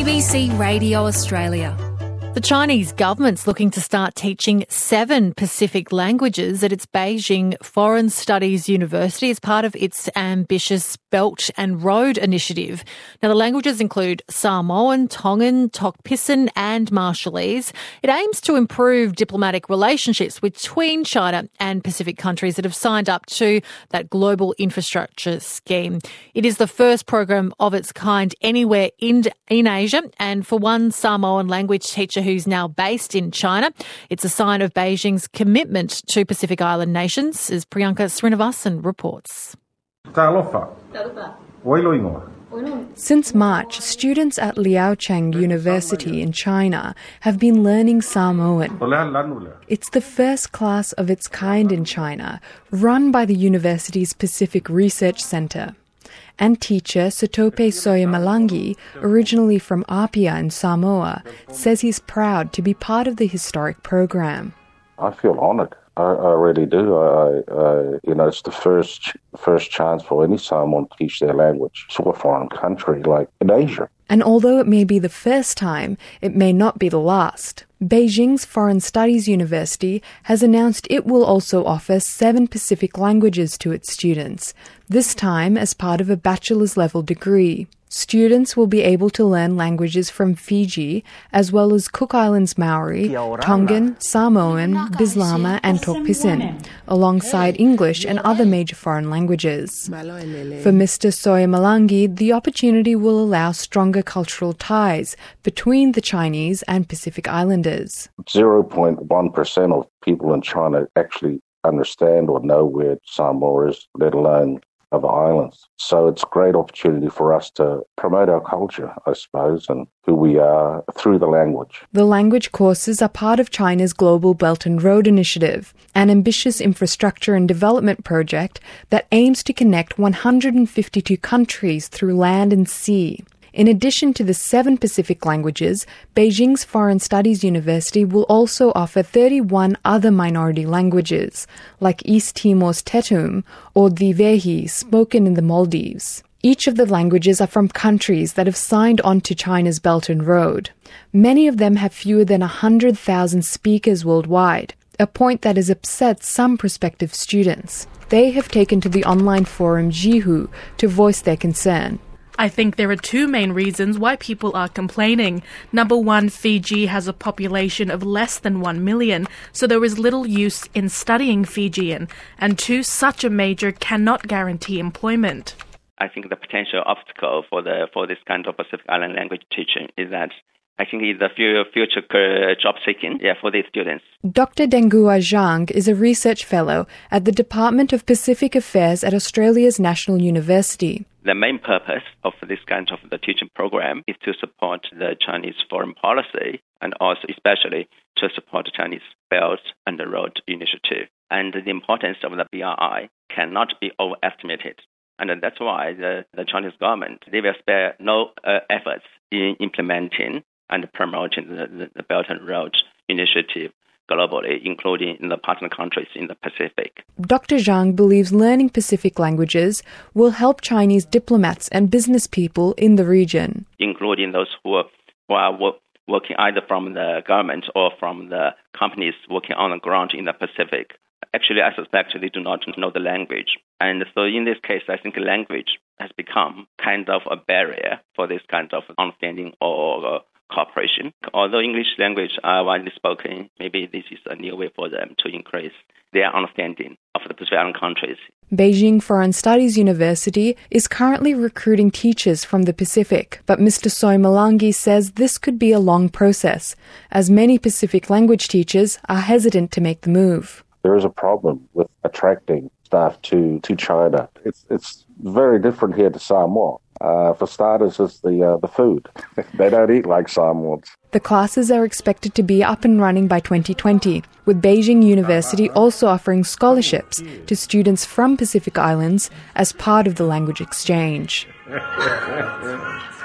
ABC Radio Australia. The Chinese government's looking to start teaching 7 Pacific languages at its Beijing Foreign Studies University as part of its ambitious Belt and Road initiative. Now, the languages include Samoan, Tongan, Tok Pisin and Marshallese. It aims to improve diplomatic relationships between China and Pacific countries that have signed up to that global infrastructure scheme. It is the first program of its kind anywhere in Asia, and for one Samoan language teacher who's now based in China, it's a sign of Beijing's commitment to Pacific Island nations, as Priyanka Srinivasan reports. Since March, students at Liaocheng University in China have been learning Samoan. It's the first class of its kind in China, run by the university's Pacific Research Centre. And teacher Setope Soyamalangi, originally from Apia in Samoa, says he's proud to be part of the historic program. I feel honoured. I really do. It's the first chance for any Samoan to teach their language to a foreign country like in Asia. And although it may be the first time, it may not be the last. Beijing's Foreign Studies University has announced it will also offer 7 Pacific languages to its students, this time as part of a bachelor's level degree. Students will be able to learn languages from Fiji, as well as Cook Islands Maori, Tongan, Samoan, Bislama and Tok Pisin, alongside English and other major foreign languages. For Mr. Soyamalangi, the opportunity will allow stronger cultural ties between the Chinese and Pacific Islanders. 0.1% of people in China actually understand or know where Samoa is, let alone other islands. So it's a great opportunity for us to promote our culture, I suppose, and who we are through the language. The language courses are part of China's Global Belt and Road initiative, an ambitious infrastructure and development project that aims to connect 152 countries through land and sea. In addition to the 7 Pacific languages, Beijing's Foreign Studies University will also offer 31 other minority languages, like East Timor's Tetum or Dhivehi, spoken in the Maldives. Each of the languages are from countries that have signed on to China's Belt and Road. Many of them have fewer than 100,000 speakers worldwide, a point that has upset some prospective students. They have taken to the online forum Jihu to voice their concern. I think there are 2 main reasons why people are complaining. Number 1, Fiji has a population of less than 1 million, so there is little use in studying Fijian. And 2, such a major cannot guarantee employment. I think the potential obstacle for this kind of Pacific Island language teaching is that I think it's the future job seeking for these students. Dr. Dengua Zhang is a research fellow at the Department of Pacific Affairs at Australia's National University. The main purpose of this kind of the teaching program is to support the Chinese foreign policy and also especially to support the Chinese Belt and Road initiative. And the importance of the BRI cannot be overestimated. And that's why the Chinese government, they will spare no efforts in implementing and promoting the Belt and Road initiative globally, including in the partner countries in the Pacific. Dr. Zhang believes learning Pacific languages will help Chinese diplomats and business people in the region, including those who are working either from the government or from the companies working on the ground in the Pacific. Actually, I suspect they do not know the language. And so in this case, I think language has become kind of a barrier for this kind of understanding or cooperation. Although English language are widely spoken, maybe this is a new way for them to increase their understanding of the Pacific Island countries. Beijing Foreign Studies University is currently recruiting teachers from the Pacific, but Mr. Soyamalangi says this could be a long process, as many Pacific language teachers are hesitant to make the move. There is a problem with attracting staff to China. It's very different here to Samoa. For starters, it's the food. They don't eat like Samoans. The classes are expected to be up and running by 2020, with Beijing University also offering scholarships to students from Pacific Islands as part of the language exchange.